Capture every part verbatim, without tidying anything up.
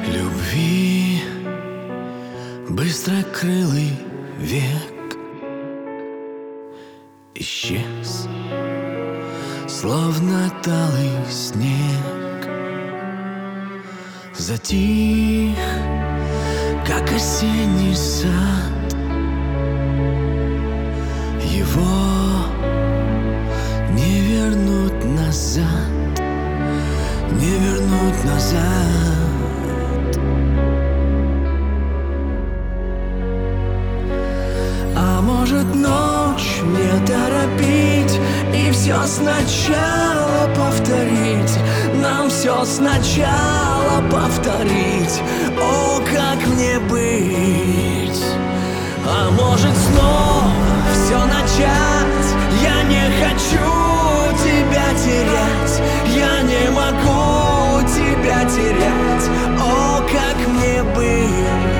любви быстрокрылый век исчез, словно талый снег, затих, как осенний сад. Его не вернуть назад, не вернуть назад. А может, ночь не торопить и все сначала повторить, нам все сначала повторить. О, как мне быть? А может, снова все начать? Я не хочу тебя терять, я не могу тебя терять. О, как мне быть?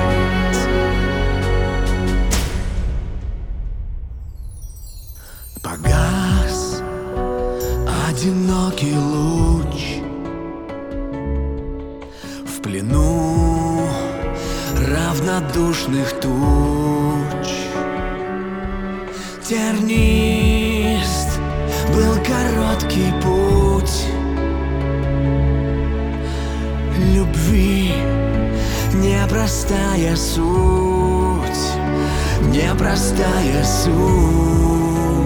Погас одинокий луч в плену равнодушных туч. Тернист был короткий путь любви, непростая суть, непростая суть.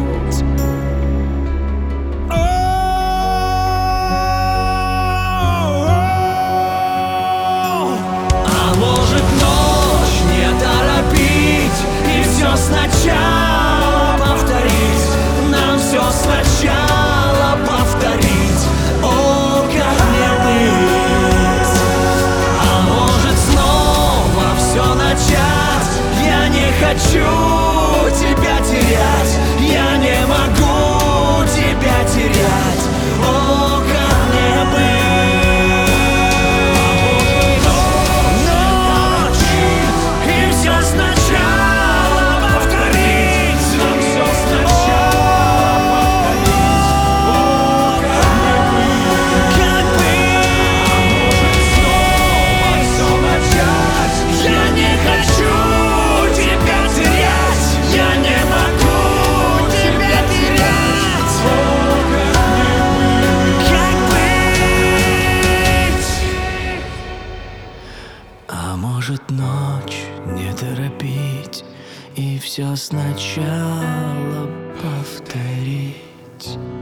Сначала повторить, нам все сначала повторить. О, как мне быть? А может, снова все начать? Я не хочу тебя терять, я не могу тебя терять. О, как мне быть? Ночь, и все сначала. А может, ночь не торопить и все сначала повторить.